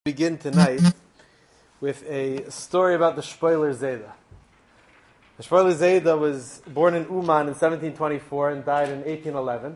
Begin tonight with a story about the Shpoiler Zayda. The Shpoiler Zayda was born in Uman in 1724 and died in 1811.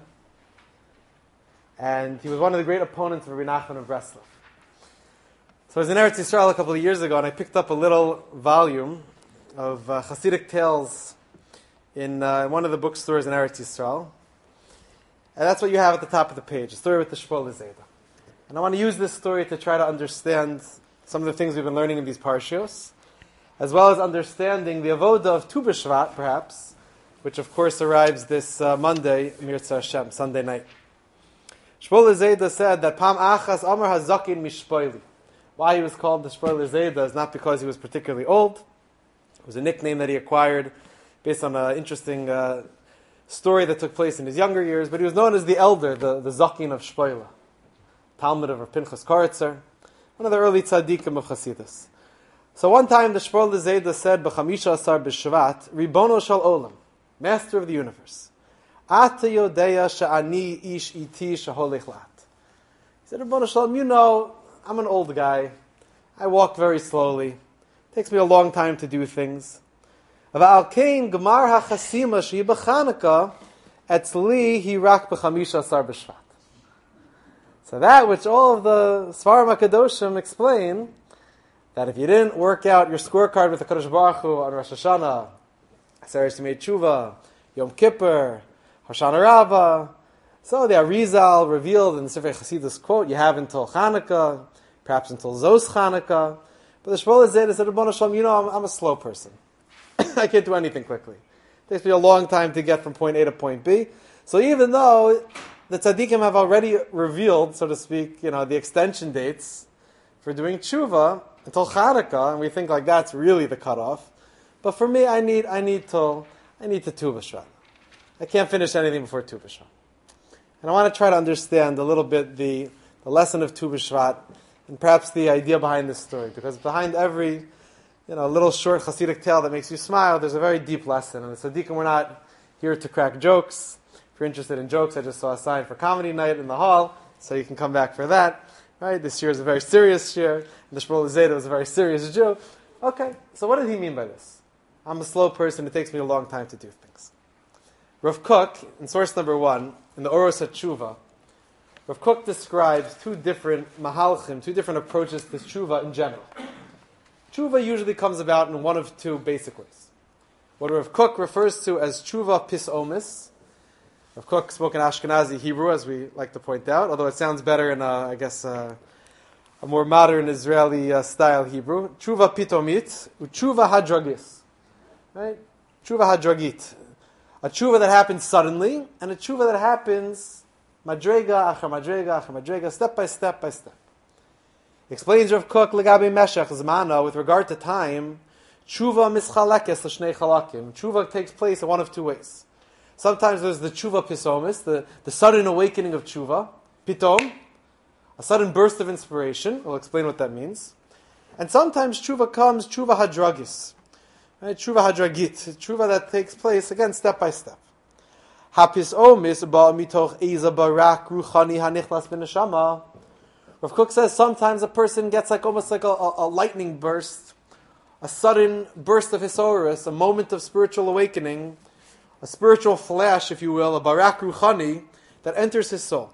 And he was one of the great opponents of Rabbi Nachman of Breslov. So I was in Eretz Yisrael a couple of years ago and I picked up a little volume of Hasidic tales in one of the bookstores in Eretz Yisrael. And that's what you have at the top of the page, a story with the Shpoiler Zayda. And I want to use this story to try to understand some of the things we've been learning in these parshios, as well as understanding the avoda of Tu B'Shvat, perhaps, which of course arrives this Monday, Mirza Hashem, Sunday night. Shpoiler Zayda said that Pam Achas Amar Hazakin Mishpoili. Why he was called the Shpoiler Zayda is not because he was particularly old. It was a nickname that he acquired based on an interesting story that took place in his younger years, but he was known as the elder, the Zakin of Shpoila. Talmud of Pinchas Koritzer, one of the early tzaddikim of Chassidus. So one time the Shpoiler Zayda said, "B'chamisha asar b'shvat, Ribono shel olam, Master of the universe, Ata yodeya she'ani ish iti sheholech lat." He said, "Ribono shel olam, you know, I'm an old guy. I walk very slowly. It takes me a long time to do things. V'al kein gemar hachasima shehi b'chanukah, etzli hi rak b'chamisha asar b'shvat." So that which all of the Svarim HaKadoshim explain, that if you didn't work out your scorecard with the Kadosh Baruch Hu on Rosh Hashanah, Aseret Yemei Tshuva, Yom Kippur, Hoshana Rabbah, so the Arizal revealed in the Sefer Chasidus quote, you have until Chanukah, perhaps until Zos Chanukah. But the Shpoiler Zayda said, "Ribono shel olam, you know, I'm a slow person. I can't do anything quickly. It takes me a long time to get from point A to point B. So even though the tzaddikim have already revealed, so to speak, the extension dates for doing tshuva until Chanukah, and we think like that's really the cutoff. But for me, I need to Tu B'Shvat. I can't finish anything before Tu B'Shvat. And I want to try to understand a little bit the lesson of Tu B'Shvat and perhaps the idea behind this story, because behind every little short Hasidic tale that makes you smile, there's a very deep lesson. And the tzaddikim, we're not here to crack jokes. If you're interested in jokes, I just saw a sign for comedy night in the hall, so you can come back for that. Right? This year is a very serious year, and the Shpoiler Zayda was a very serious Jew. Okay, so what did he mean by this? I'm a slow person, it takes me a long time to do things. Rav Kook, in source number 1, in the Oros HaTshuva, Rav Kook describes two different mahalchim, two different approaches to tshuva in general. Tshuva usually comes about in one of two basic ways. What Rav Kook refers to as tshuva pisomis. Rav Kook spoke in Ashkenazi Hebrew, as we like to point out, although it sounds better in, a more modern Israeli style Hebrew. Tshuva pitomit, tshuva hadragis. Right? Tshuva hadragit. A tshuva that happens suddenly, and a tshuva that happens madrega, achar madrega, achar madrega, step by step by step. Explains Rav Kook, legabe meshech zmana, with regard to time, tshuva mischalekes l'shnei chalakim. Tshuva takes place in one of two ways. Sometimes there's the tshuva pisomis, the sudden awakening of tshuva, pitom, a sudden burst of inspiration. We'll explain what that means. And sometimes tshuva comes tshuva hadragis, right? Tshuva hadragit, tshuva that takes place again step by step. Hapisomis ba mitoch eza barak ruchani hanichlas ben neshama. Rav Kook says sometimes a person gets almost like a lightning burst, a sudden burst of hisorus, a moment of spiritual awakening, a spiritual flash, if you will, a barak ruchani that enters his soul.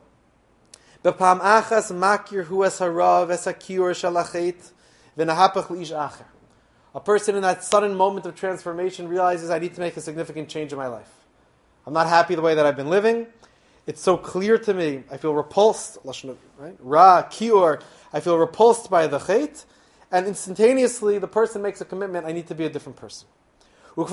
B'pam achas makir hu es harav es hakiur shalachet v'nahapach li'ish acher. A person in that sudden moment of transformation realizes, I need to make a significant change in my life. I'm not happy the way that I've been living. It's so clear to me. I feel repulsed. Right? Ra, kiur. I feel repulsed by the chet. And instantaneously, the person makes a commitment, I need to be a different person. And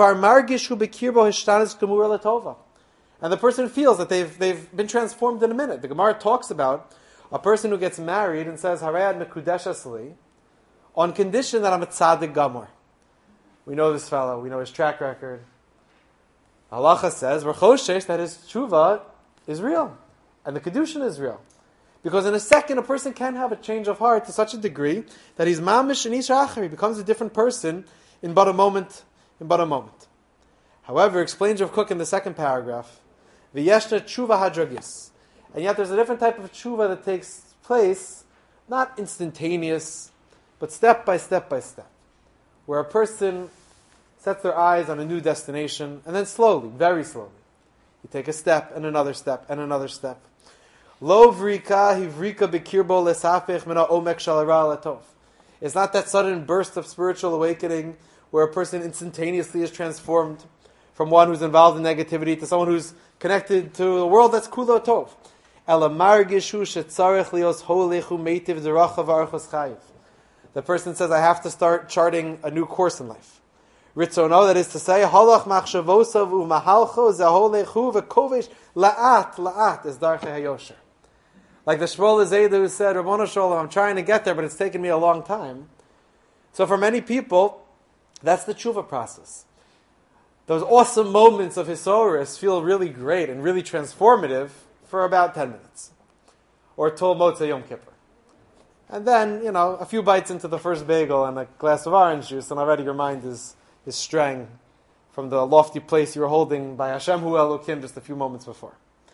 the person feels that they've been transformed in a minute. The Gemara talks about a person who gets married and says, Harayad mekudesh asli, on condition that I'm a tzaddik gamor. We know this fellow. We know his track record. Halacha says, V'choshesh, that his tshuva is real. And the kedushin is real. Because in a second, a person can have a change of heart to such a degree that he's mamish and ish acher. He becomes a different person in but a moment. However, explains Rav Kook in the second paragraph, V'yeshna tshuva hadragis. And yet there's a different type of tshuva that takes place not instantaneous, but step by step by step, where a person sets their eyes on a new destination, and then slowly, very slowly, you take a step and another step and another step. Lo vrika hivrika bekirbo lesafich mina omek shalara latov. It's not that sudden burst of spiritual awakening where a person instantaneously is transformed from one who's involved in negativity to someone who's connected to the world that's kulo tov. Ela margishu shetzarech lios holechu meitiv zerachav archos chayiv. The person says, I have to start charting a new course in life. Ritzono, that is to say, halach machshavosav u'mahalcho zeholechu v'kovesh la'at is darchei hayosher. Like the Shmuel Zayda who said, Rabbana Shalom, I'm trying to get there, but it's taken me a long time. So for many people, that's the tshuva process. Those awesome moments of Hisoris feel really great and really transformative for about 10 minutes. Or till Motzei Yom Kippur. And then, a few bites into the first bagel and a glass of orange juice, and already your mind is straying from the lofty place you were holding by Hashem Hu Elokim just a few moments before.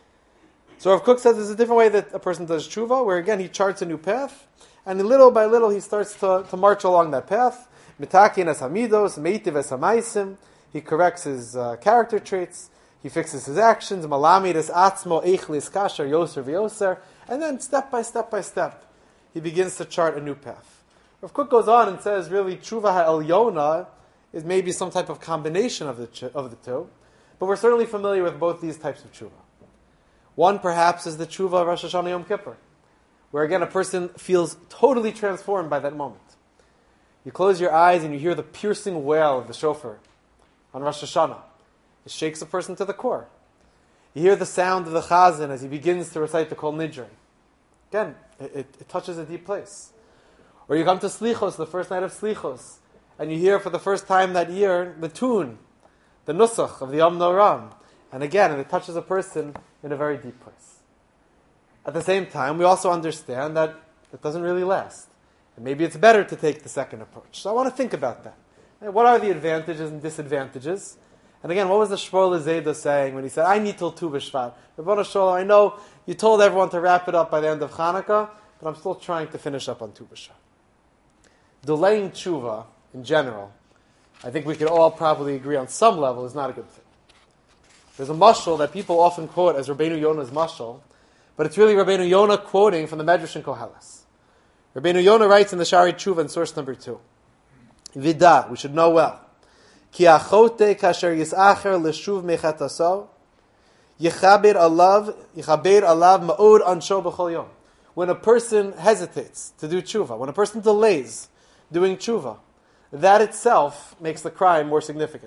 So Rav Kook says there's a different way that a person does tshuva, where again he charts a new path, and little by little he starts to march along that path. Mitakin es hamidos, meitiv es hamaisim. He corrects his character traits. He fixes his actions. Malamid es atzmo eichlis kasher yoser v'yoser. And then step by step, he begins to chart a new path. Rav Kook goes on and says, really, tshuva ha'elyona is maybe some type of combination of the two, but we're certainly familiar with both these types of tshuva. One, perhaps, is the tshuva of Rosh Hashanah Yom Kippur, where again a person feels totally transformed by that moment. You close your eyes and you hear the piercing wail of the shofar on Rosh Hashanah. It shakes a person to the core. You hear the sound of the chazan as he begins to recite the Kol Nidrei. Again, it touches a deep place. Or you come to Slichos, the first night of Slichos, and you hear for the first time that year the tune, the nusach of the Yom Noram. And again, it touches a person in a very deep place. At the same time, we also understand that it doesn't really last. And maybe it's better to take the second approach. So I want to think about that. What are the advantages and disadvantages? And again, what was the Shmuel Zayda saying when he said, I need till Tu B'Shvat? Rabbana Shalom, I know you told everyone to wrap it up by the end of Hanukkah, but I'm still trying to finish up on Tu B'Shvat. Delaying tshuva, in general, I think we could all probably agree on some level, is not a good thing. There's a mashal that people often quote as Rabbeinu Yonah's mashal, but it's really Rabbeinu Yonah quoting from the Medrash in Koheles. Rabbeinu Yonah writes in the Shari Tshuva in source number 2, Vida, we should know well, Ki achote kasher yisacher l'shuv mechataso, yichaber alav ma'od ansho b'chol yom. When a person hesitates to do tshuva, when a person delays doing tshuva, that itself makes the crime more significant.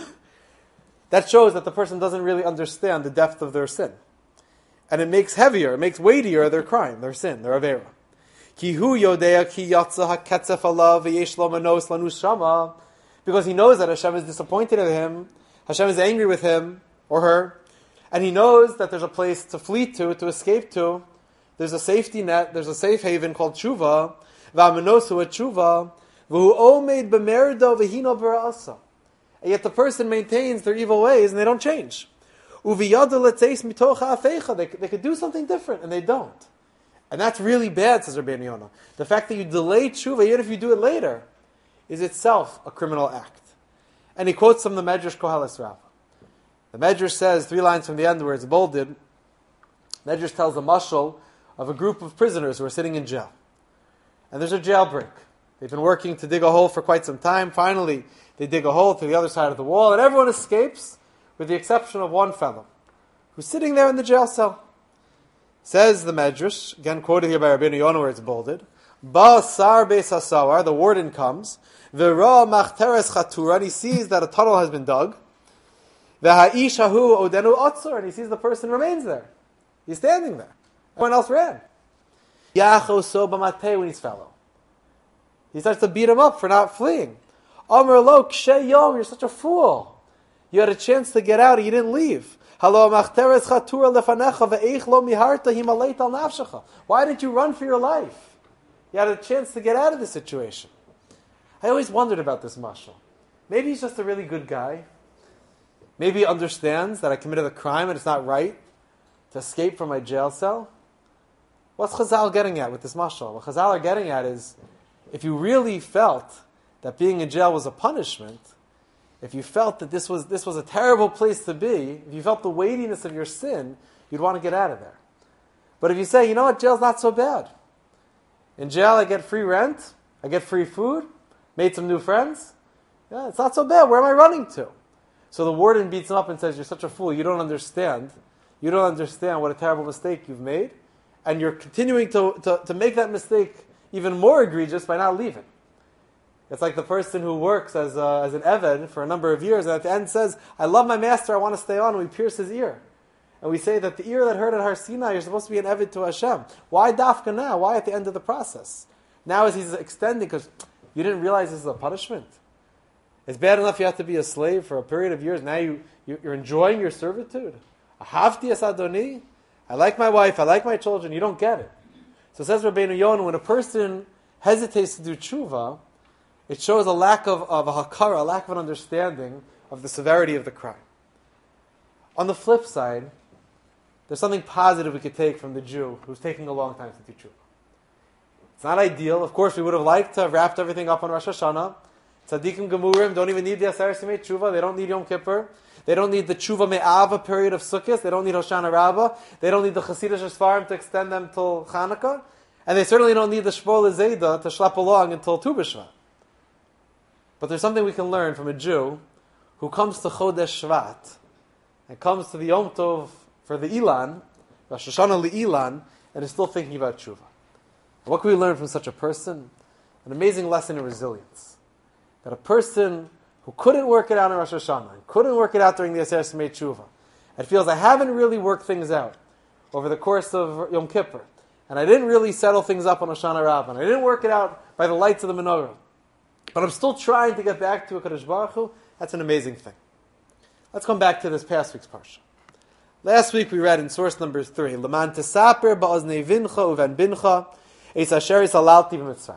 That shows that the person doesn't really understand the depth of their sin. And it makes heavier, it makes weightier their crime, their sin, their avera. Ki hu yodea ki yatsa haketzef alav v'yesh lo manos lanus shama. Because he knows that Hashem is disappointed in him, Hashem is angry with him or her, and he knows that there's a place to flee to escape to. There's a safety net, there's a safe haven called tshuva, v'amenosu at tshuva, v'hu omeid b'merdo v'hino b'ra'asa. And yet the person maintains their evil ways and they don't change. Uviyadu letzeis mitocha afeicha. They could do something different and they don't. And that's really bad, says Rabbeinu Yonah. The fact that you delay tshuva, even if you do it later, is itself a criminal act. And he quotes from the Medrash Koheles Rabbah. The Medrash says, 3 lines from the end where it's bolded, Medrash tells a mashal of a group of prisoners who are sitting in jail. And there's a jailbreak. They've been working to dig a hole for quite some time. Finally, they dig a hole to the other side of the wall, and everyone escapes, with the exception of one fellow, who's sitting there in the jail cell. Says the Medrash, again quoted here by Rabbeinu Yonah where it's bolded, Ba sar beis hasawar, the warden comes, V'ra machteres chatura, and he sees that a tunnel has been dug, V'ha'ish hahu odenu otzor, and he sees the person remains there. He's standing there. Everyone else ran. Yacho so b'matei, when he's fellow. He starts to beat him up for not fleeing. Amr lo kshe yom, you're such a fool. You had a chance to get out and you didn't leave. Halo machteres chatura lefanecha ve'eich lo miharta himaleit al nafshecha. Why didn't you run for your life? You had a chance to get out of this situation. I always wondered about this mashal. Maybe he's just a really good guy. Maybe he understands that I committed a crime and it's not right to escape from my jail cell. What's Chazal getting at with this mashal? What Chazal are getting at is, if you really felt that being in jail was a punishment, if you felt that this was a terrible place to be, if you felt the weightiness of your sin, you'd want to get out of there. But if you say, you know what, jail's not so bad. In jail I get free rent, I get free food, made some new friends. Yeah, it's not so bad. Where am I running to? So the warden beats him up and says, you're such a fool, you don't understand. You don't understand what a terrible mistake you've made. And you're continuing to make that mistake even more egregious by not leaving. It's like the person who works as an Eved for a number of years and at the end says, I love my master, I want to stay on, and we pierce his ear. And we say that the ear that heard at Har Sinai, you're supposed to be an Eved to Hashem. Why dafka now? Why at the end of the process? Now as he's extending, because you didn't realize this is a punishment. It's bad enough you have to be a slave for a period of years. Now you're enjoying your servitude. Ahavti es Adoni. I like my wife, I like my children. You don't get it. So says Rabbeinu Yonah, when a person hesitates to do tshuva, it shows a lack of a hakara, a lack of an understanding of the severity of the crime. On the flip side, there's something positive we could take from the Jew who's taking a long time to do tshuva. It's not ideal. Of course, we would have liked to have wrapped everything up on Rosh Hashanah. Tzaddikim Gemurim don't even need the Aseret Simei Tshuva. They don't need Yom Kippur. They don't need the Tshuva Me'ava period of Sukkot. They don't need Hoshana Rabbah. They don't need the Chasidish Sfarim to extend them till Chanukah. And they certainly don't need the Shvol Zayda to schlep along until Tu B'Shvat. But there's something we can learn from a Jew who comes to Chodesh Shvat and comes to the Yom Tov for the Ilan, Rosh Hashanah Li'ilan, and is still thinking about Tshuva. What can we learn from such a person? An amazing lesson in resilience. That a person who couldn't work it out in Rosh Hashanah, and couldn't work it out during the Aseret Simei Tshuva, and feels I haven't really worked things out over the course of Yom Kippur, and I didn't really settle things up on Hoshana Rabbah, and I didn't work it out by the lights of the menorah, but I'm still trying to get back to HaKadosh Baruch Hu, that's an amazing thing. Let's come back to this past week's parsha. Last week we read in source number 3, L'man tesaper ba'oznei vincha uven bincha, eis asher salalti b'mitzrayim.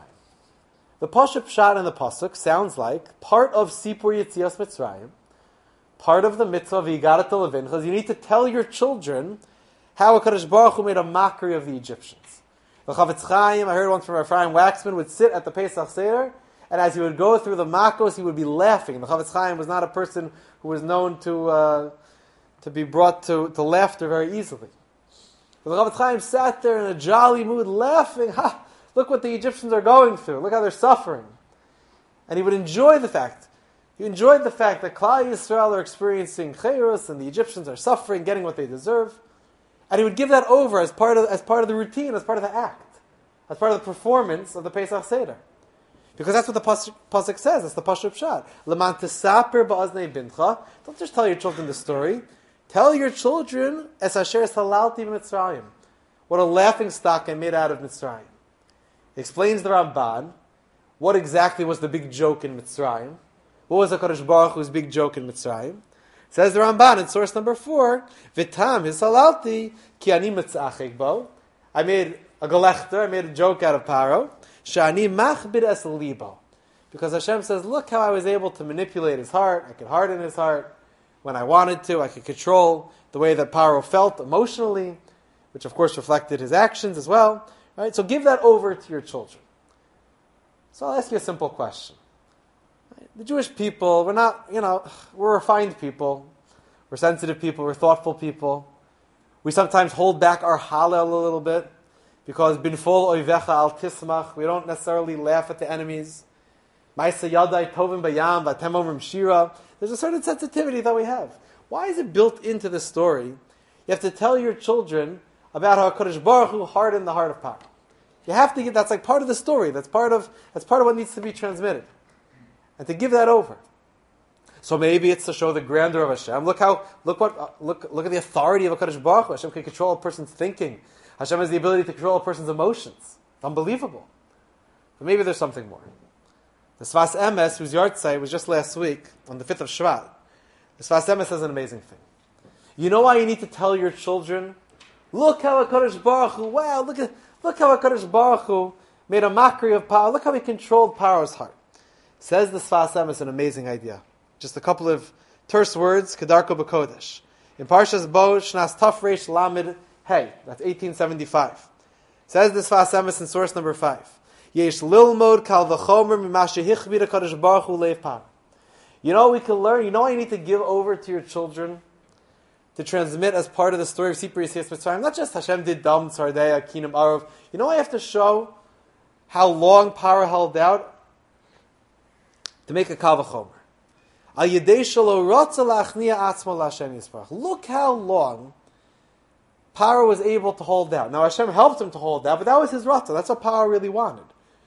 The Pashup Pshat in the Pasuk sounds like part of Sipur Yetzias Mitzrayim, part of the mitzvah of Yigarat Levincha, is you need to tell your children how HaKadosh Baruch Hu made a mockery of the Egyptians. The Chavetz Chaim, I heard once from Ephraim Waxman, would sit at the Pesach Seder, and as he would go through the Makos, he would be laughing. The Chavetz Chaim was not a person who was known to be brought to laughter very easily. But the Chavetz Chaim sat there in a jolly mood, laughing. Ha! Look what the Egyptians are going through. Look how they're suffering. And he would enjoy the fact. He enjoyed the fact that Klal Yisrael are experiencing chayrus and the Egyptians are suffering, getting what they deserve. And he would give that over as part of the routine, as part of the act, as part of the performance of the Pesach Seder. Because that's what the Pasuk says. That's the Pashup Pshat. L'man tesaper ba'oznei bincha. Don't just tell your children the story. Tell your children es asher salalti b'Mitzrayim. What a laughing stock I made out of Mitzrayim. Explains the Ramban, what exactly was the big joke in Mitzrayim? What was HaKadosh Baruch Hu's big joke in Mitzrayim? Says the Ramban in source number 4, V'tam hisalalti ki ani mitzachik bo. I made a galechter, I made a joke out of Paro. Shani machbid es libo. Because Hashem says, look how I was able to manipulate his heart. I could harden his heart when I wanted to. I could control the way that Paro felt emotionally, which of course reflected his actions as well. Right? So give that over to your children. So I'll ask you a simple question. Right? The Jewish people, we're refined people. We're sensitive people. We're thoughtful people. We sometimes hold back our hallel a little bit because binfol oivecha al tismach. We don't necessarily laugh at the enemies. Ma'aseh yadai tovim bayam v'atem omrim shira. There's a certain sensitivity that we have. Why is it built into the story? You have to tell your children about how HaKadosh Baruch Hu hardened the heart of Paro. You have to give, that's like part of the story. That's part of what needs to be transmitted. And to give that over. So maybe it's to show the grandeur of Hashem. Look at the authority of HaKadosh Baruch Hu. Hashem can control a person's thinking. Hashem has the ability to control a person's emotions. It's unbelievable. But maybe there's something more. The Sfas Emes, whose yahrzeit was just last week, on the 5th of Shvat, the Sfas Emes says an amazing thing. You know why you need to tell your children, look how HaKadosh Baruch Hu, wow, look how HaKadosh Baruch Hu made a mockery of Paro. Look how he controlled Paro's heart. Says the Sfas Emes an amazing idea. Just a couple of terse words, Kedarko B'Kodesh. In Parshas Bo, Shnas Tafresh Lamed Hey, that's 1875. Says this Sfas Emes in source number 5. Yesh lilmod kal v'chomer mima shehichbir HaKadosh Baruch Hu leiv par. You know what we can learn? You know what you need to give over to your children to transmit as part of the story of Sipur Yitzias Mitzrayim? Not just Hashem did Dam, Tzardei, Akinam, Arav. You know what I have to show? How long Paro held out to make a kal v'chomer. Al yedei shelo rotza la'achniya atzmo la'Hashem Yisparach. Look how long Paro was able to hold out. Now Hashem helped him to hold out, but that was his rotza. That's what Paro really wanted.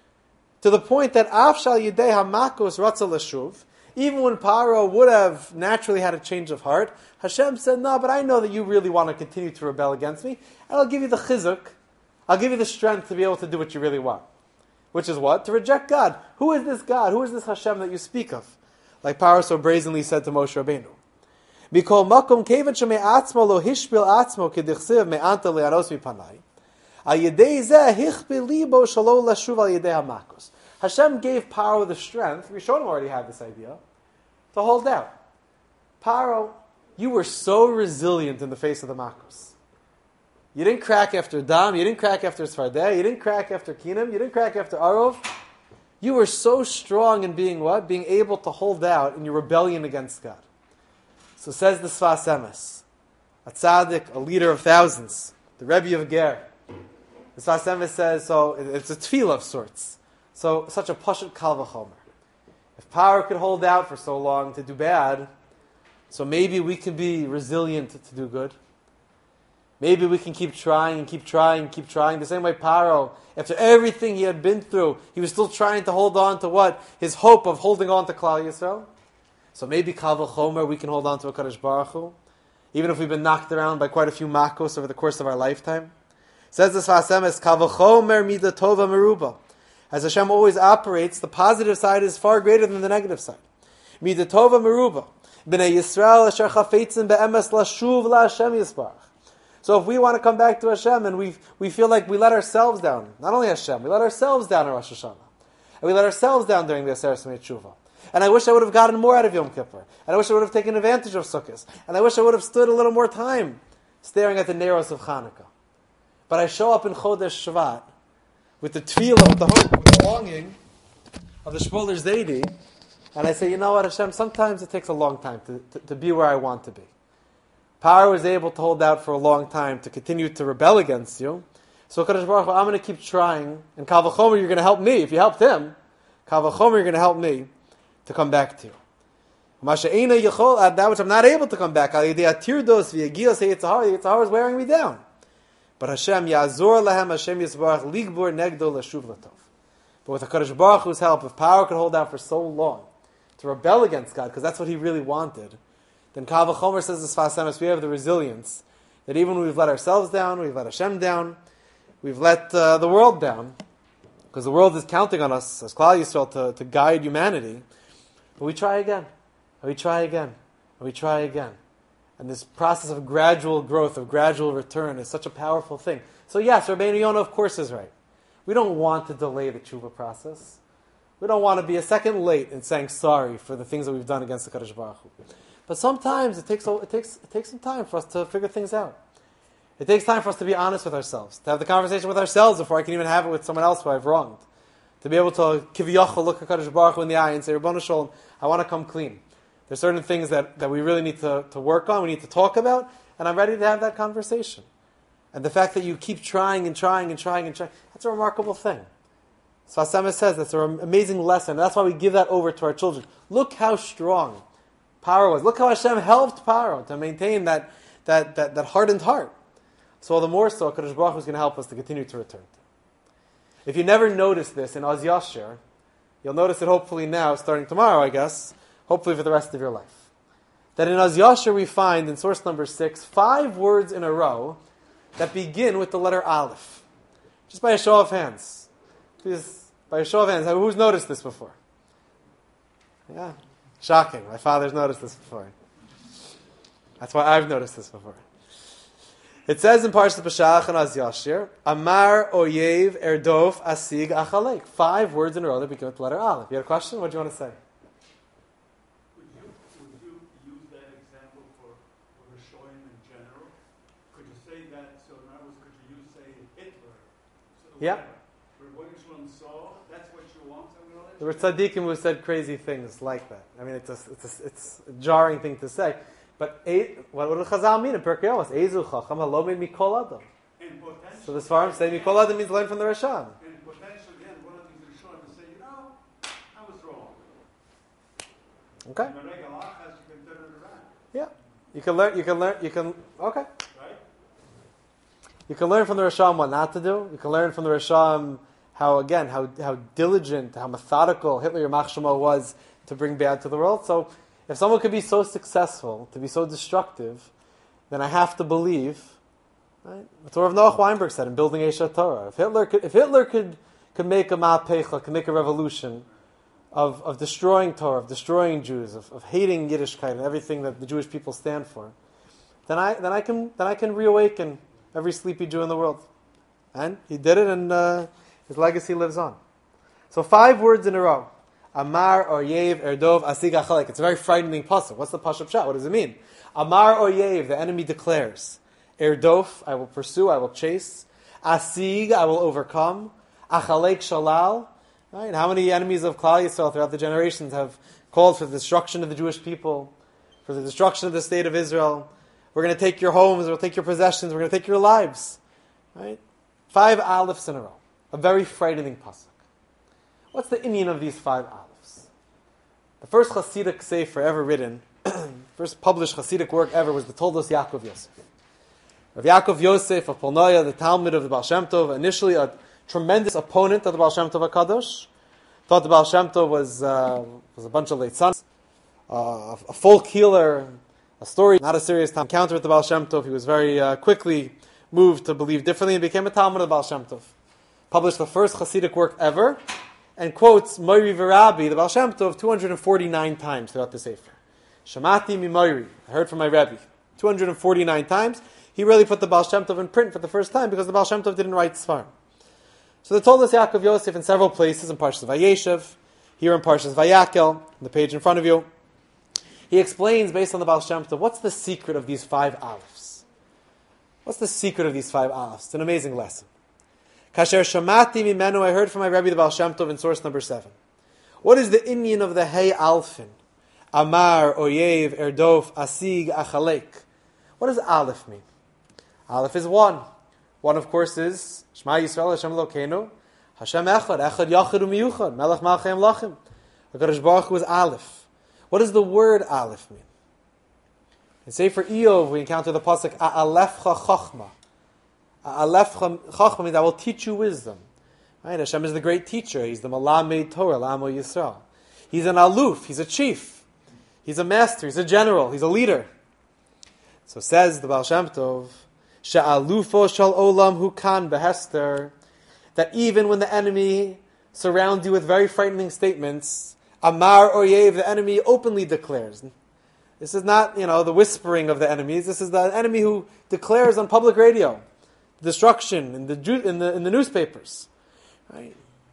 To the point that af shal yedei hamakos rotza l'shuv, even when Paro would have naturally had a change of heart, Hashem said, no, but I know that you really want to continue to rebel against me, and I'll give you the chizuk, I'll give you the strength to be able to do what you really want. Which is what? To reject God. Who is this God? Who is this Hashem that you speak of? Like Paro so brazenly said to Moshe Rabbeinu. Mikol makom kevan shemei atzmo lo hishpil atzmo kedichsiv me'anta le'aros mipanai. Al yedei zeh hichpil libo shalo lashuv al yedei hamakos. Hashem gave Paro the strength, Rishonim already had this idea, to hold out. Paro, you were so resilient in the face of the Makos. You didn't crack after Dam, you didn't crack after Tzfardeh, you didn't crack after Kinam, you didn't crack after Arov. You were so strong in being what? Being able to hold out in your rebellion against God. So says the Sfas Emes, a tzaddik, a leader of thousands, the Rebbe of Ger. The Sfas Emes says, so it's a tefillah of sorts. So, such a pashut kal v'chomer. If Paro could hold out for so long to do bad, so maybe we can be resilient to do good. Maybe we can keep trying and keep trying and keep trying. The same way Paro, after everything he had been through, he was still trying to hold on to what? His hope of holding on to Klal Yisrael. So maybe kal v'chomer we can hold on to HaKadosh Baruch Hu, even if we've been knocked around by quite a few makos over the course of our lifetime. Says the Sfas Emes, kal v'chomer mida tova meruba. As Hashem always operates, the positive side is far greater than the negative side. Mida tova meruba. B'nei Yisrael asher chafetzin be'emes lashuv la'Hashem Yisparach. So if we want to come back to Hashem and we feel like we let ourselves down, not only Hashem, we let ourselves down in Rosh Hashanah. And we let ourselves down during the Aseret Semei Tshuva. And I wish I would have gotten more out of Yom Kippur. And I wish I would have taken advantage of Sukkot. And I wish I would have stood a little more time staring at the Neros of Hanukkah. But I show up in Chodesh Shvat with the tefillah, with the hope, with the longing of the Shpoler Zaidi, and I say, you know what, Hashem, sometimes it takes a long time to be where I want to be. Paro was able to hold out for a long time to continue to rebel against you. So Kadosh Baruch Hu, I'm going to keep trying, and Kal V'chomer, you're going to help me. If you helped him, Kal V'chomer, you're going to help me to come back to you. That which I'm not able to come back, Yitzhar is wearing me down. But Hashem Yazor Lahem Hashem Yisbarach Ligbor Negdo Lashuv Latov. But with HaKadosh Baruch Hu's help, if Paro could hold out for so long to rebel against God, because that's what he really wanted, then Kal V'chomer says this Sfas Emes, we have the resilience that even when we've let ourselves down, we've let Hashem down, we've let the world down, because the world is counting on us as Klal Yisrael to guide humanity. But we try again, and we try again, and we try again. And this process of gradual growth, of gradual return, is such a powerful thing. So yes, Rabbeinu Yonah, of course, is right. We don't want to delay the tshuva process. We don't want to be a second late in saying sorry for the things that we've done against the Kadosh Baruch Hu. But sometimes it takes some time for us to figure things out. It takes time for us to be honest with ourselves, to have the conversation with ourselves before I can even have it with someone else who I've wronged. To be able to kiviyachol look at Kadosh Baruch Hu in the eye and say, Rabbanu Shalom, I want to come clean. There's certain things that we really need to work on, we need to talk about, and I'm ready to have that conversation. And the fact that you keep trying and trying and trying and trying, that's a remarkable thing. Sfas Emes says that's an amazing lesson. That's why we give that over to our children. Look how strong Paro was. Look how Hashem helped Paro to maintain that hardened heart. So all the more so, Kadosh Baruch Hu is going to help us to continue to return to. If you never noticed this in Oz Yashir, you'll notice it hopefully now, starting tomorrow, I guess, hopefully for the rest of your life. That in Oz Yashir we find, in source number 6, 5 words in a row that begin with the letter Aleph. Just by a show of hands. Please, by a show of hands, who's noticed this before? Yeah, shocking. My father's noticed this before. That's why I've noticed this before. It says in Parshat B'Shach and Az Yashir, Amar Oyev Erdof Asig Achalek. 5 words in a row that begin with the letter Aleph. You had a question? What do you want to say? Would you use that example for Rishonim in general? Could you say that, so in other words, could you say Hitler Yeah. Rabbeinu Shalom saw, that's what you want, There were tzaddikim who said crazy things like that. I mean, it's a jarring thing to say. But what would Chazal mean in Pirkei Avos? Eizu chacham halomid mikol adam. So the Sfarim say mikol adam means learn from the Rasham. And potentially, then, one of these Rishonim will say, I was wrong. Okay. In the regular Achaz, you can turn it around. Yeah. Okay. Right? You can learn from the Rasham what not to do. You can learn from the Rasham how diligent, how methodical Hitler Yamach Shemo was to bring bad to the world. So if someone could be so successful, to be so destructive, then I have to believe, right? That's what Rav Noach Weinberg said in Building Eshet Torah. If Hitler could make a ma'apecha, could make a revolution of destroying Torah, of destroying Jews, of hating Yiddishkeit and everything that the Jewish people stand for, then I can reawaken every sleepy Jew in the world. And he did it, and his legacy lives on. So 5 words in a row. Amar, Oyev, Erdov, Asig, Achalek. It's a very frightening pasuk. What's the pasuk pshat? What does it mean? Amar, Oyev, the enemy declares. Erdof, I will pursue, I will chase. Asig, I will overcome. Achalek, Shalal. Right? How many enemies of Klal Yisrael throughout the generations have called for the destruction of the Jewish people, for the destruction of the state of Israel? We're going to take your homes, we'll take your possessions, we're going to take your lives. Right? 5 aleph in a row. A very frightening pasuk. What's the inyan of these 5 alephs? The first Hasidic sefer ever written, first published Hasidic work ever, was the Toldos Yaakov Yosef. Rav Yaakov Yosef of Polnoya, the Talmud of the Baal Shem Tov, initially a tremendous opponent of the Baal Shem Tov HaKadosh. Thought the Baal Shem Tov was a bunch of late sons, a folk healer, a story, not a serious encounter with the Baal Shem Tov. He was very quickly moved to believe differently and became a Talmud of the Baal Shem Tov. Published the first Hasidic work ever, and quotes Moiri V'Rabbi, the Baal Shem Tov, 249 times throughout the Sefer. Shamati mi Moiri, I heard from my Rebbe, 249 times. He really put the Baal Shem Tov in print for the first time because the Baal Shem Tov didn't write Sfarim. So they told us Yaakov Yosef in several places, in Parshas Vayeshev, here in Parshas Vayakel, on the page in front of you. He explains, based on the Baal Shem Tov, what's the secret of these 5 alephs? What's the secret of these 5 alephs? It's an amazing lesson. Kasher Shamati Mimenu, I heard from my Rebbe the Baal Shem Tov in source number 7. What is the inyan of the Hey Alfin? Amar, Oyev, Erdof, Asig, Achalek. What does Aleph mean? Aleph is 1. 1, of course, is Shema Yisrael Hashem Elokeinu, Hashem Echad, Echad Yachid U'Miyuchad, Melech Malchei Amlachim. HaKadosh Baruch Hu is Aleph. What does the word Aleph mean? In Sefer Iyov, we encounter the pasuk A'alefcha Chachma. A'alefcha Chachma means I will teach you wisdom. Right? Hashem is the great teacher. He's the Malamed Torah, L'Amo Yisrael. He's an aluf. He's a chief. He's a master. He's a general. He's a leader. So says the Baal Shem Tov, She'alufo shal olam hu kan behester, that even when the enemy surrounds you with very frightening statements, Amar Oyev, the enemy openly declares. This is not, the whispering of the enemies. This is the enemy who declares on public radio destruction in the newspapers, right?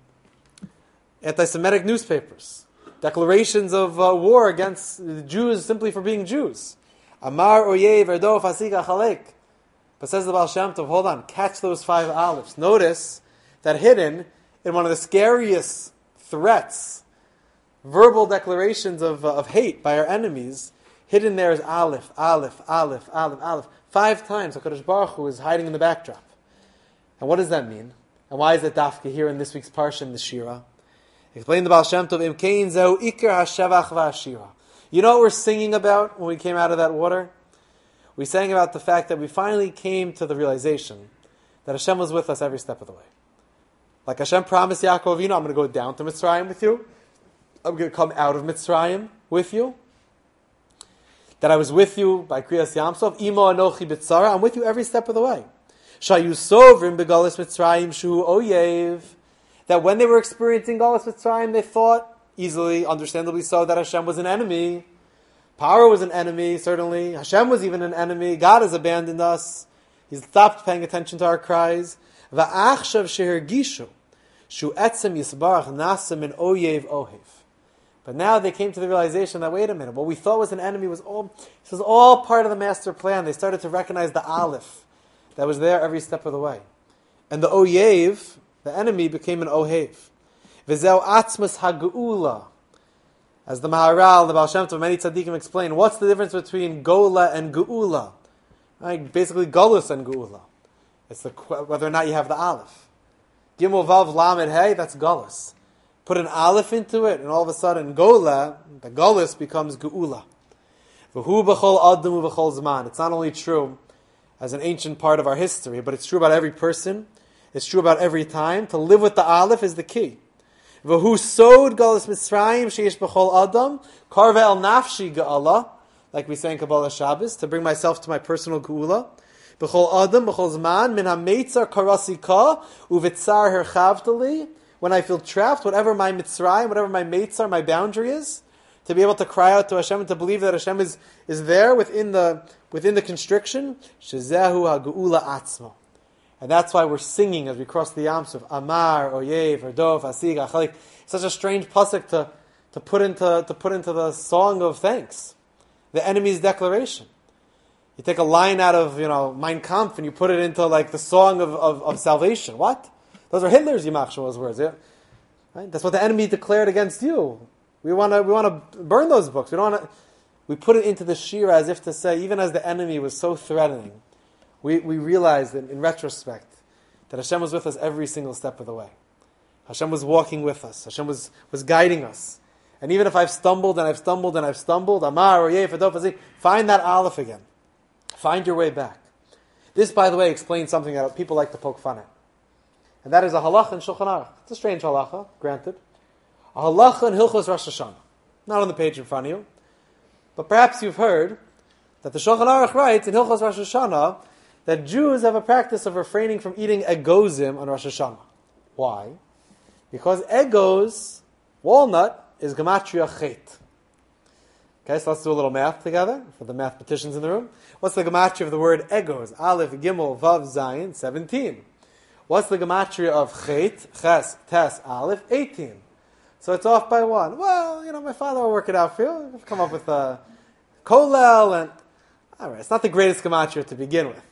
Anti-Semitic newspapers, declarations of war against the Jews simply for being Jews. Amar Oyev Erdof Asig Achalek. But says the Baal Shem Tov, hold on, catch those 5 alephs. Notice that hidden in one of the scariest threats, verbal declarations of hate by our enemies, hidden there is Aleph, Aleph, Aleph, Aleph, Aleph. 5 times HaKadosh Baruch Hu is hiding in the backdrop. And what does that mean? And why is it dafka here in this week's Parsha in the Shira? Explain the Baal Shem Tov, Imkein zeu ikar hashevach v'hashira. You know what we're singing about when we came out of that water? We sang about the fact that we finally came to the realization that Hashem was with us every step of the way. Like Hashem promised Yaakov, I'm going to go down to Mitzrayim with you. I'm going to come out of Mitzrayim with you. That I was with you by Kriyas Yamsov. Imo anochi b'tzara. I'm with you every step of the way. Shayu sovrim begalis Mitzrayim shu oyev. That when they were experiencing Galas Mitzrayim, they thought, easily, understandably so, that Hashem was an enemy. Paro was an enemy, certainly. Hashem was even an enemy. God has abandoned us. He's stopped paying attention to our cries. Va'achshav shehergishu shu etzem yisbarach nasa min oyev ohev. But now they came to the realization that, wait a minute, what we thought was an enemy was all part of the master plan. They started to recognize the Aleph that was there every step of the way. And the Oyev The enemy became an ohev. V'zeu atzmas ha'geula. As the Maharal, the Baal Shem Tov, many tzaddikim explain, what's the difference between gola and geula? Right? Basically, golus and geula. It's whether or not you have the aleph. Gimel vav lamed hey, that's golus. Put an aleph into it, and all of a sudden, gola, the golus becomes geula. V'hu b'chol adam u'b'chol zman. It's not only true as an ancient part of our history, but it's true about every person. It's true about every time. To live with the aleph is the key. V'hu sod galus Mitzrayim sheish b'chol adam karve el nafshi ge'ala, like we say in Kabbalah Shabbos, to bring myself to my personal geula. B'chol adam b'chol zman min ha'meitzar karasika uvitzar herchavtali. When I feel trapped, whatever my Mitzrayim, whatever my meitzar, my boundary is, to be able to cry out to Hashem and to believe that Hashem is there within the constriction. Shezehu ha'geula atzma. And that's why we're singing as we cross the Yam Suf, Amar, Oyev, Erdov, Asig, Achalik. It's such a strange pasuk to put into the song of thanks, the enemy's declaration. You take a line out of Mein Kampf and you put it into like the song of salvation. What? Those are Hitler's Yimach Shmuel's words. Yeah? Right? That's what the enemy declared against you. We want to burn those books. We put it into the shira as if to say, even as the enemy was so threatening, we realized that in retrospect that Hashem was with us every single step of the way. Hashem was walking with us. Hashem was guiding us. And even if I've stumbled and I've stumbled and I've stumbled, Amar or Yef, find that aleph again. Find your way back. This, by the way, explains something that people like to poke fun at. And that is a halacha in Shulchan Aruch. It's a strange halacha, granted. A halacha in Hilchos Rosh Hashanah. Not on the page in front of you. But perhaps you've heard that the Shulchan Aruch writes in Hilchos Rosh Hashanah that Jews have a practice of refraining from eating egozim on Rosh Hashanah. Why? Because egos, walnut, is gematria chet. Okay, so let's do a little math together for the mathematicians in the room. What's the gematria of the word egos? Aleph, Gimel, Vav, Zayin, 17. What's the gematria of chet? Ches, Tes, Aleph, 18. So it's off by one. Well, my father will work it out for you. We'll come up with a kolel and... All right, it's not the greatest gematria to begin with,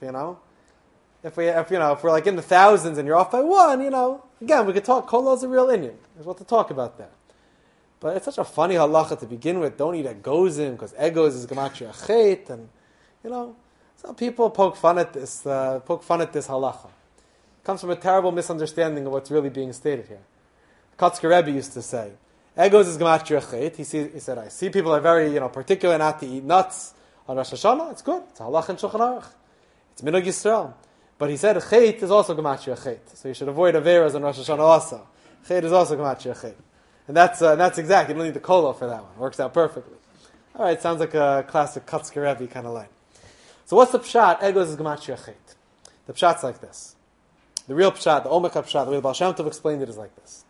If we're like in the thousands and you're off by one, again, we could talk. Kolel is a real Indian. There's what to talk about there. But it's such a funny halacha to begin with. Don't eat egozim because egos is gematria chet, and some people poke fun at this halacha. It comes from a terrible misunderstanding of what's really being stated here. Kotzker Rebbe used to say, egos is gematria chet. He said, I see people are very particular not to eat nuts on Rosh Hashanah. It's good. It's a halach in Shulchan Aruch. It's minhag Yisrael. But he said chet is also gematria chet. So you should avoid averas on Rosh Hashanah also. Chet is also gematria chet. And that's exact. You don't need the kolo for that one. It works out perfectly. All right, sounds like a classic Kotzker Rebbe kind of line. So what's the pshat? Egos is gematria chet. The pshat's like this. The real pshat, the omek pshat, the way the Baal Shem Tov explained it is like this.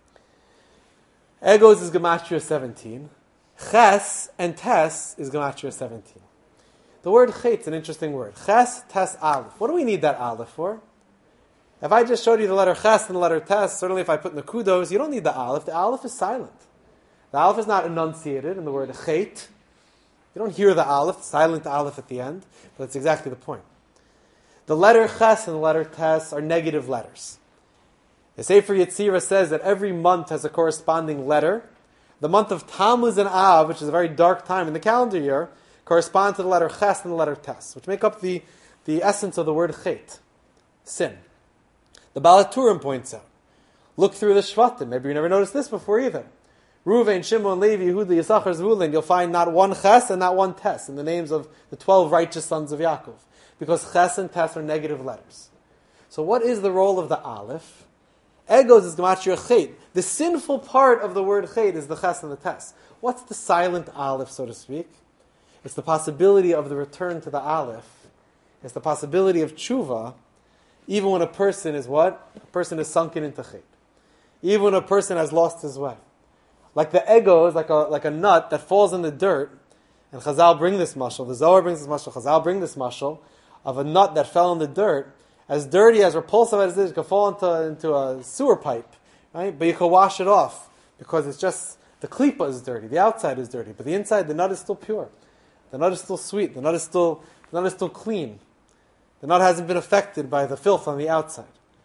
Egos is gematria 17. Ches and tes is gematria 17. The word chet is an interesting word. Ches, tes, aleph. What do we need that aleph for? If I just showed you the letter ches and the letter tes, certainly if I put nekudos, you don't need the aleph. The aleph is silent. The aleph is not enunciated in the word chet. You don't hear the aleph, silent aleph at the end, but that's exactly the point. The letter ches and the letter tes are negative letters. The Sefer Yetzirah says that every month has a corresponding letter. The month of Tammuz and Av, which is a very dark time in the calendar year, correspond to the letter ches and the letter tes, which make up the essence of the word chet, sin. The Baal HaTurim points out, look through the Shvatim, maybe you never noticed this before either. Reuven, Shimon, Levi, Yehuda, Yisachar, Zvulun, you'll find not one ches and not one tes in the names of the 12 righteous sons of Yaakov, because ches and tes are negative letters. So what is the role of the aleph? Egos is gematria chet. The sinful part of the word chet is the ches and the tes. What's the silent aleph, so to speak? It's the possibility of the return to the aleph. It's the possibility of tshuva, even when a person is what? A person is sunken into chet. Even when a person has lost his way. Like the ego is like a nut that falls in the dirt, and Chazal bring this mashal, the Zohar brings this mashal, Chazal bring this mashal, of a nut that fell in the dirt, as dirty, as repulsive as it is, it can fall into a sewer pipe, right? But you can wash it off, because it's just, the klipa is dirty, the outside is dirty, but the inside, the nut is still pure. The nut is still sweet. The nut is still clean. The nut hasn't been affected by the filth on the outside.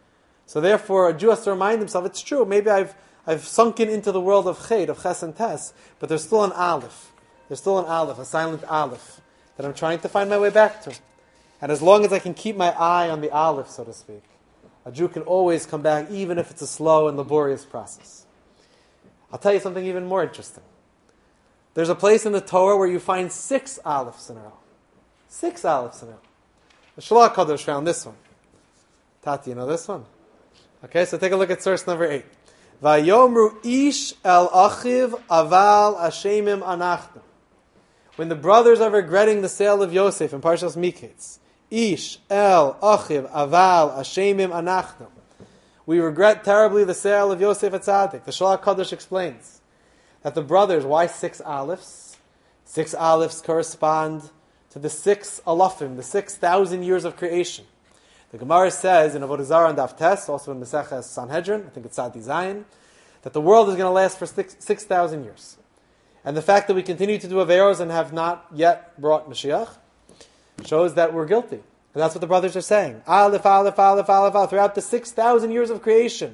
So therefore, a Jew has to remind himself, it's true, maybe I've sunken into the world of Chet, of Ches and Tes, but there's still an Aleph. There's still an Aleph, a silent Aleph, that I'm trying to find my way back to. And as long as I can keep my eye on the Aleph, so to speak, a Jew can always come back, even if it's a slow and laborious process. I'll tell you something even more interesting. There's a place in the Torah where you find 6 Alephs in a row. 6 Alephs in a row. The Shalach Kadosh found this one. Tati, you know this one? Okay, so take a look at source number 8. Vayomru ish el achiv aval ashemim anachnu. When the brothers are regretting the sale of Yosef in Parshas Miketz, ish el achiv aval ashemim anachnu. We regret terribly the sale of Yosef Atzadik. The Shalach Kadosh explains that the brothers, why 6 Alephs? 6 Alephs correspond to the 6 Alafim, the 6,000 years of creation. The Gemara says in Avodah Zarah and Daf Tes, also in Maseches Sanhedrin, I think it's Sadi Zayin, that the world is going to last for 6,000 years. And the fact that we continue to do Averos and have not yet brought Mashiach shows that we're guilty. And that's what the brothers are saying. Aleph, Aleph, Aleph, Aleph, Aleph, throughout the 6,000 years of creation.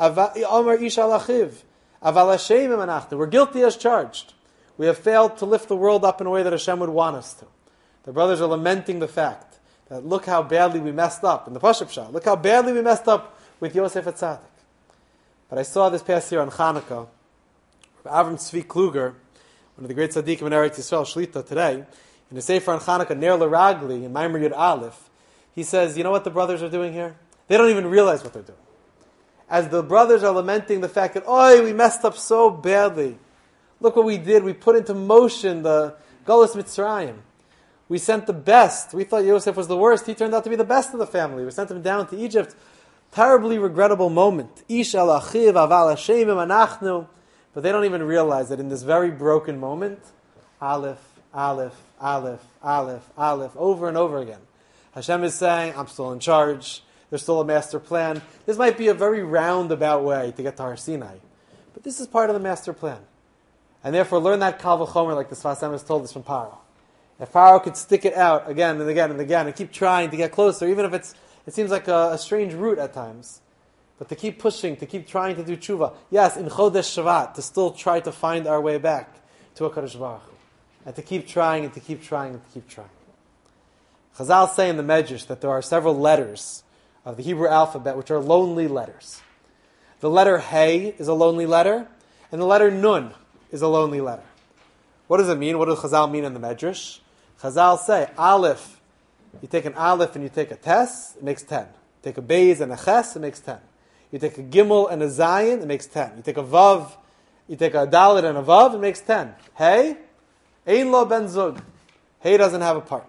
Amar Ish Alachiv, Aval Hashem Emanachnu. We're guilty as charged. We have failed to lift the world up in a way that Hashem would want us to. The brothers are lamenting the fact that look how badly we messed up in the Pashup Shah. Look how badly we messed up with Yosef Atzadik. But I saw this past year on Hanukkah, Avram Tzvi Kluger, one of the great tzaddikim in Eretz Yisrael, Shlita, today, in the Sefer on Hanukkah, Ner L'Ragli, in Maimer Yud Aleph, he says, you know what the brothers are doing here? They don't even realize what they're doing. As the brothers are lamenting the fact that, oh, we messed up so badly. Look what we did. We put into motion the Golus Mitzrayim. We sent the best. We thought Yosef was the worst. He turned out to be the best of the family. We sent him down to Egypt. Terribly regrettable moment. Ish al achiv aval Hashem anachnu. But they don't even realize that in this very broken moment, Aleph, Aleph, Aleph, Aleph, Aleph, over and over again. Hashem is saying, I'm still in charge. There's still a master plan. This might be a very roundabout way to get to Har Sinai. But this is part of the master plan. And therefore learn that Kal V'chomer like the Sfas Emes told us from Paro. If Pharaoh could stick it out again and again and again and keep trying to get closer, even if it seems like a strange route at times, but to keep pushing, to keep trying to do tshuva, yes, in Chodesh Shavat, to still try to find our way back to HaKadosh Baruch Hu, and to keep trying and to keep trying and to keep trying. Chazal say in the Medrash that there are several letters of the Hebrew alphabet which are lonely letters. The letter Hey is a lonely letter, and the letter Nun is a lonely letter. What does it mean? What does Chazal mean in the Medrash? Chazal say, Aleph, you take an Aleph and you take a Tes, it makes 10. You take a Beis and a Ches, it makes 10. You take a Gimel and a Zayin, it makes 10. You take a Vav, you take a Dalet and a Vav, it makes 10. Hey, Ein Lo Ben Zug. Hey doesn't have a partner.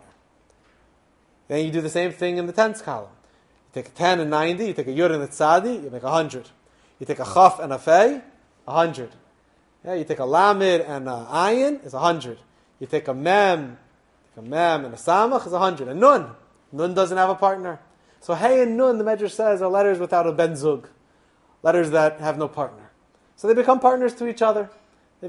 Then you do the same thing in the tens column. You take a 10 and 90, you take a Yud and a Tzadi, you make 100. You take a Chaf and a Fei, 100. Yeah, you take a Lamed and a Ayin, it's 100. You take a Mem and a Samach, is 100. And Nun doesn't have a partner. So Hey and Nun, the Medrash says, are letters without a Ben Zug. Letters that have no partner. So they become partners to each other. The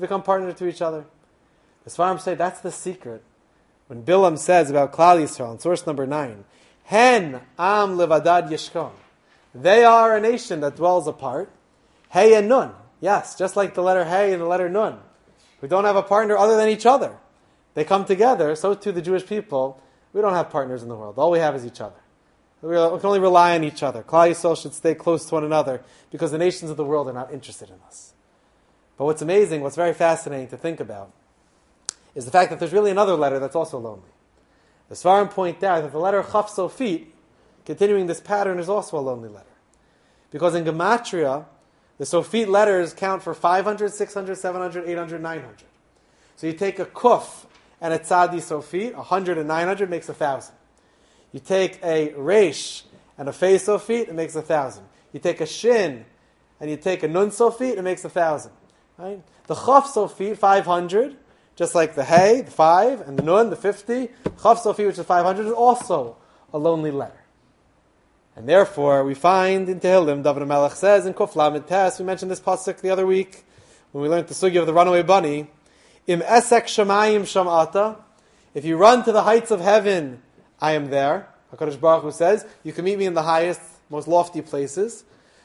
Sfarim say that's the secret. When Bilam says about Klal Yisrael in source number 9, Hen Am Levadad Yeshkon. They are a nation that dwells apart. Hey and Nun. Yes, just like the letter Hey and the letter Nun. We don't have a partner other than each other. They come together, so too the Jewish people. We don't have partners in the world. All we have is each other. We can only rely on each other. Klal Yisrael should stay close to one another because the nations of the world are not interested in us. But what's amazing, what's very fascinating to think about, is the fact that there's really another letter that's also lonely. The Svarim point out that the letter Chaf Sofit, continuing this pattern, is also a lonely letter. Because in Gematria, the Sofit letters count for 500, 600, 700, 800, 900. So you take a Kuf and a Tzadi Sofit, 100 and 900 makes 1,000. You take a Resh and a Fei Sofit, it makes 1,000. You take a Shin and you take a Nun Sofit, it makes 1,000. Right? The Chaf Sofit, 500, just like the Hey, the 5, and the Nun, the 50. Chaf Sofit, which is 500, is also a lonely letter. And therefore, we find in Tehillim, David HaMelech says in Kuf Lamed Tes, we mentioned this pasuk the other week, when we learned the sugya of the runaway bunny, Im esek shamayim shamata, if you run to the heights of heaven, I am there. HaKadosh Baruch Hu says, you can meet me in the highest, most lofty places.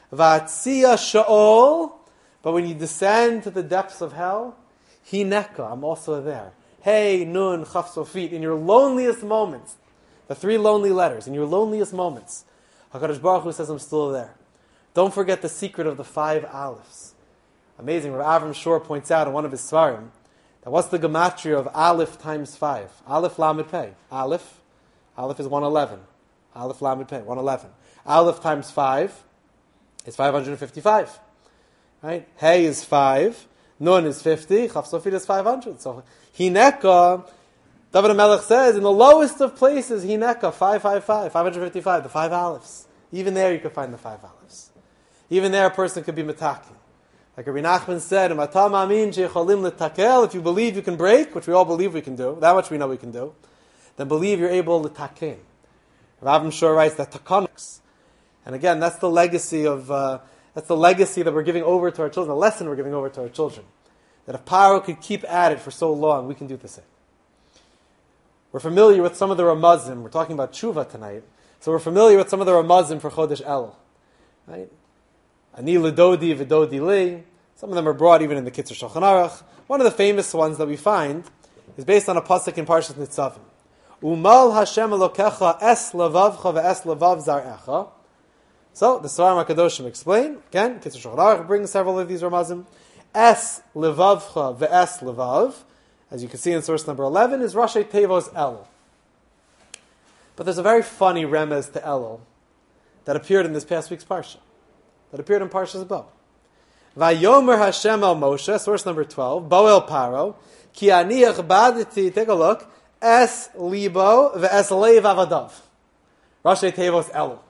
Va'atzia sha'ol. But when you descend to the depths of hell, hineka, I'm also there. Hey, nun, chaf sofit, in your loneliest moments, the 3 lonely letters, in your loneliest moments, HaKadosh Baruch Hu says, I'm still there. Don't forget the secret of the 5 Alephs. Amazing. Rav Avram Shor points out in one of his svarim that what's the gematria of Aleph times 5? Aleph Lamed Pei. Aleph is 111. Aleph Lamed Pei, 111. Aleph times 5 is 555. Right? Hey is 5. Nun is 50. Chaf Sofit is 500. So Hineka, David HaMelech says, in the lowest of places, Hineka, 555, 555, the 5 Alephs. Even there you can find the 5 Alephs. Even there a person could be metaking. Like Rabbi Nachman said, if you believe you can break, which we all believe we can do, that much we know we can do, then believe you're able to taken. Rav Avram Shor writes that takonics. And again, that's the legacy that we're giving over to our children, the lesson we're giving over to our children. That if Paro could keep at it for so long, we can do the same. We're familiar with some of the Ramazim. We're talking about tshuva tonight. So we're familiar with some of the Ramazim for Chodesh Elul. Right? Ani l'dodi v'dodi li. Some of them are brought even in the Kitzur Shulchan Aruch. One of the famous ones that we find is based on a pasuk in Parshas Nitzavim. Umal Hashem Elokecha es levavcha ve'es levav zar'echa. So the Svarim HaKadoshim explain. Again, Kitzur Shulchan Aruch brings several of these Ramazim. Es levavcha ve'es levav, as you can see in source number 11, is Rashi Tevos Elul. But there's a very funny remez to Elul that appeared in this past week's parsha. That appeared in Parshas Bo. Vayomer Hashem el Moshe, source number 12, Bo el Paro, ki ani echbaditi, take a look, es libo ve'es leiv avadav. Rashi Tevos Elul.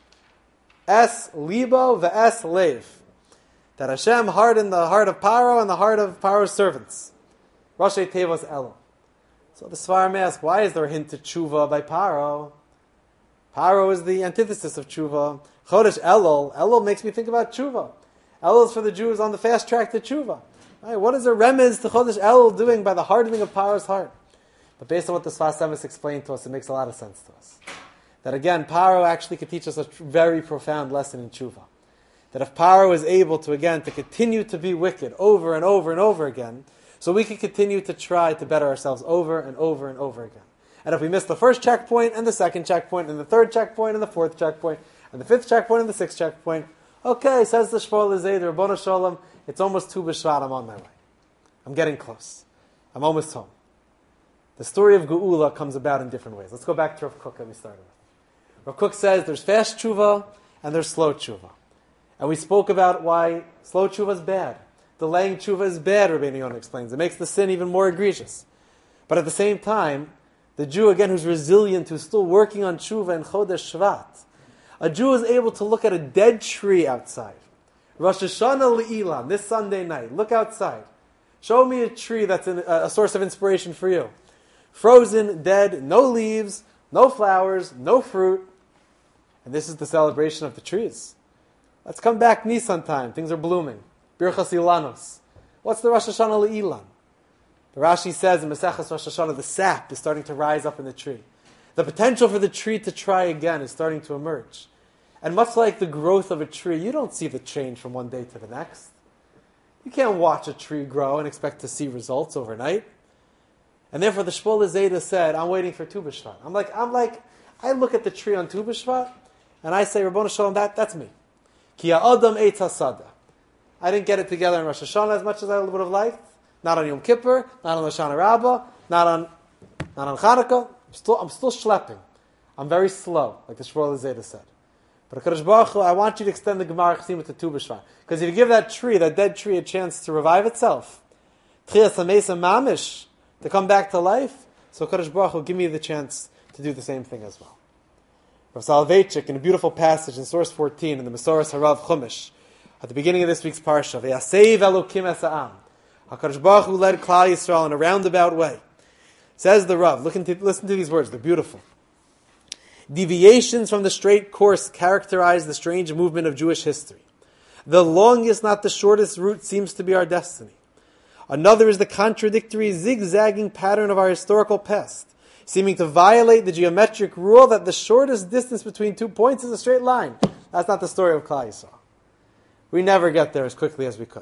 Es libo ve'es leiv. That Hashem hardened the heart of Paro and the heart of Paro's servants. Rashi Tevos Elul. So the Svarim ask, why is there a hint to tshuva by Paro? Paro is the antithesis of tshuva. Chodesh Elul makes me think about tshuva. Elul is for the Jews on the fast track to tshuva. Right? What is a remez to Chodesh Elul doing by the hardening of Paro's heart? But based on what the Sfas Emes explained to us, it makes a lot of sense to us. That again, Paro actually could teach us a very profound lesson in tshuva. That if Paro is able to continue to be wicked over and over and over again, so we can continue to try to better ourselves over and over and over again. And if we miss the first checkpoint, and the second checkpoint, and the third checkpoint, and the fourth checkpoint, and the fifth checkpoint, and the sixth checkpoint, okay, says the Shmuel Lezei, the Rabbanu Shalom, it's almost Tu B'Shvat, I'm on my way. I'm getting close. I'm almost home. The story of Geula comes about in different ways. Let's go back to Rav Kook that we started with. Rav Kook says there's fast tshuva and there's slow tshuva. And we spoke about why slow tshuva is bad. Delaying tshuva is bad, Rabbeinu Yonah explains. It makes the sin even more egregious. But at the same time, the Jew, again, who's resilient, who's still working on tshuva in Chodesh Shvat, a Jew is able to look at a dead tree outside. Rosh Hashanah Le'ilan, this Sunday night, look outside. Show me a tree that's a source of inspiration for you. Frozen, dead, no leaves, no flowers, no fruit. And this is the celebration of the trees. Let's come back Nisan time. Things are blooming. Birchas Ilanos. What's the Rosh Hashanah Le'ilan? The Rashi says in Maseches Rosh Hashanah, the sap is starting to rise up in the tree. The potential for the tree to try again is starting to emerge. And much like the growth of a tree, you don't see the change from one day to the next. You can't watch a tree grow and expect to see results overnight. And therefore the Shmuel Zayda said, I'm waiting for Tu B'Shvat. I look at the tree on Tu B'Shvat, and I say, Rabbanu Shalom, that's me. Ki ha'adam eitz hasada. I didn't get it together in Rosh Hashanah as much as I would have liked. Not on Yom Kippur, not on Hoshana Rabbah, not on Chanukah. I'm still schlepping. I'm very slow, like the Shmuel Zayda said. But HaKadosh Baruch Hu, I want you to extend the Gemara Chesima to Tu B'Shvat. Because if you give that dead tree, a chance to revive itself, Tchias HaMeisa Mamish, to come back to life, so HaKadosh Baruch Hu, give me the chance to do the same thing as well. Rav Soloveitchik, in a beautiful passage in source 14 in the Mesoras Harav Chumash, at the beginning of this week's parsha, V'yasev Elokim es ha'am. HaKadosh Baruch Hu led Klal Yisrael in a roundabout way. Says the Rav, listen to these words, they're beautiful. Deviations from the straight course characterize the strange movement of Jewish history. The longest, not the shortest route seems to be our destiny. Another is the contradictory, zigzagging pattern of our historical past, seeming to violate the geometric rule that the shortest distance between 2 points is a straight line. That's not the story of Klal Yisrael. We never get there as quickly as we could.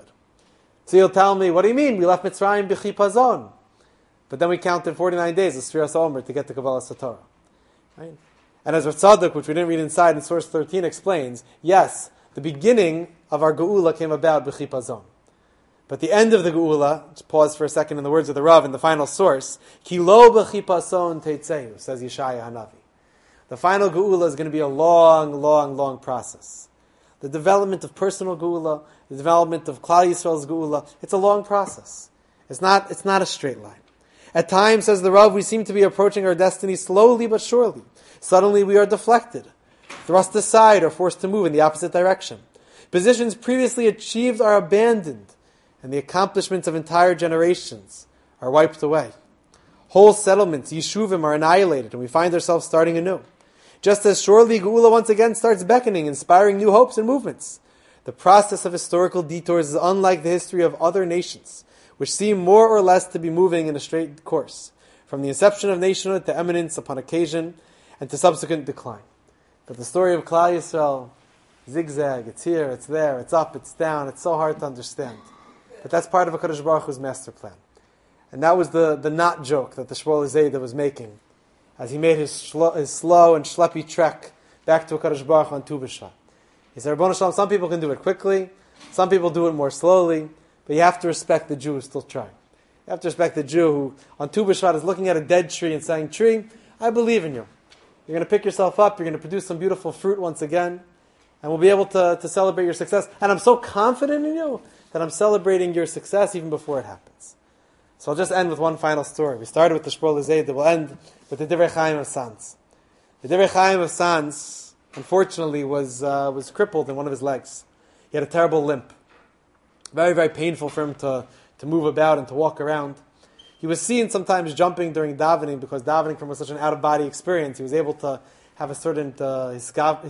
So you'll tell me, what do you mean? We left Mitzrayim b'chipazon. But then we counted 49 days of Sfiras Omer to get to Kabbalah Satorah. Right? And as Rav Tzadok, which we didn't read inside in source 13, explains, yes, the beginning of our Geula came about b'chipazon. But the end of the Geula, just pause for a second in the words of the Rav in the final source, Ki lo b'chipason teitzehu, says Yeshaya Hanavi. The final Geula is going to be a long, long, long process. The development of personal Geula, the development of Klal Yisrael's Geula, it's a long process. It's not a straight line. At times, says the Rav, we seem to be approaching our destiny slowly but surely. Suddenly we are deflected, thrust aside, or forced to move in the opposite direction. Positions previously achieved are abandoned, and the accomplishments of entire generations are wiped away. Whole settlements, yeshuvim, are annihilated, and we find ourselves starting anew. Just as surely Geula once again starts beckoning, inspiring new hopes and movements. The process of historical detours is unlike the history of other nations, which seem more or less to be moving in a straight course, from the inception of nationhood to eminence upon occasion, and to subsequent decline. But the story of Klal Yisrael, zigzag, it's here, it's there, it's up, it's down, it's so hard to understand. But that's part of HaKadosh Baruch Hu's master plan. And that was the not joke that the Shmuel Zayda was making, as he made his slow and schleppy trek back to HaKadosh Baruch Hu on Tu B'Shvat. He said, Rabbanu Shalom, some people can do it quickly, some people do it more slowly, but you have to respect the Jew who's still trying. You have to respect the Jew who, on Tu B'Shvat, is looking at a dead tree and saying, tree, I believe in you. You're going to pick yourself up, you're going to produce some beautiful fruit once again, and we'll be able to celebrate your success. And I'm so confident in you that I'm celebrating your success even before it happens. So I'll just end with one final story. We started with the Shmuel Zayda, we'll end with the Divrei Chaim of Sanz. The Divrei Chaim of Sanz, unfortunately, was crippled in one of his legs. He had a terrible limp. Very, very painful for him to move about and to walk around. He was seen sometimes jumping during davening, because davening from such an out-of-body experience, he was able to have a certain his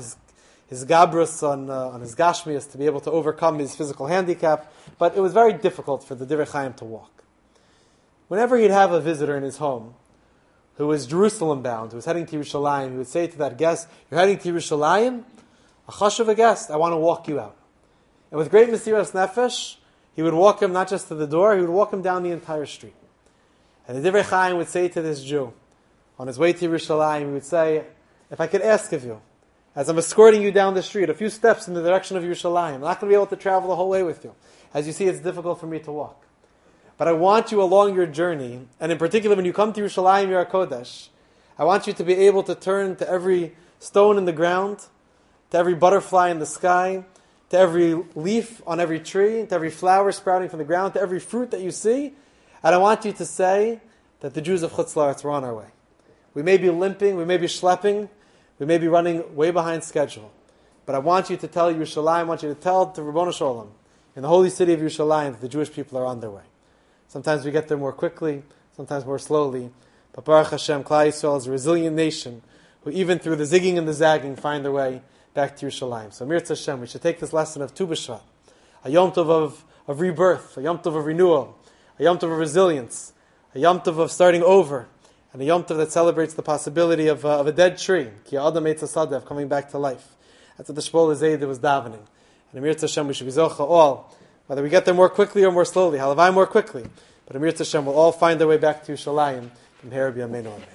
gabrus on his gashmias to be able to overcome his physical handicap. But it was very difficult for the Divrei Chaim to walk. Whenever he'd have a visitor in his home who was Jerusalem bound, who was heading to Yerushalayim, he would say to that guest, "You're heading to Yerushalayim? A chash of a guest, I want to walk you out." And with great mesiras nefesh, he would walk him not just to the door, he would walk him down the entire street. And the Divrei Chaim would say to this Jew, on his way to Yerushalayim, he would say, if I could ask of you, as I'm escorting you down the street, a few steps in the direction of Yerushalayim, I'm not going to be able to travel the whole way with you. As you see, it's difficult for me to walk. But I want you along your journey, and in particular when you come to Yerushalayim, Yer HaKodesh, I want you to be able to turn to every stone in the ground, to every butterfly in the sky, to every leaf on every tree, to every flower sprouting from the ground, to every fruit that you see, and I want you to say that the Jews of Chutz La'aretz were on our way. We may be limping, we may be schlepping, we may be running way behind schedule, but I want you to tell Yerushalayim, I want you to tell to Ribono Shel Olam, in the holy city of Yerushalayim, that the Jewish people are on their way. Sometimes we get there more quickly, sometimes more slowly. But Baruch Hashem, Klal Yisrael is a resilient nation who even through the zigging and the zagging find their way back to Yerushalayim. So Mirz Hashem, we should take this lesson of Tu B'Shvat, a Yom Tov of rebirth, a Yom Tov of renewal, a Yom Tov of resilience, a Yom Tov of starting over, and a Yom Tov that celebrates the possibility of a dead tree, Ki Adam Eitz HaSadev, coming back to life. That's what the Shmuel Zayda was davening. And Mirz Hashem, we should be zocha all, whether we get there more quickly or more slowly, halavai more quickly, but Amir Tashem will all find their way back to Yerushalayim from here b'yameinu amen.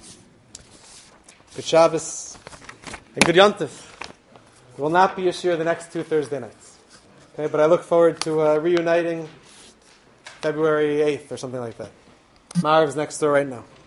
Good Shabbos and good Yom Tov. It will not be a shir the next 2 Thursday nights. Okay, but I look forward to reuniting February 8th or something like that. Marv's next door right now.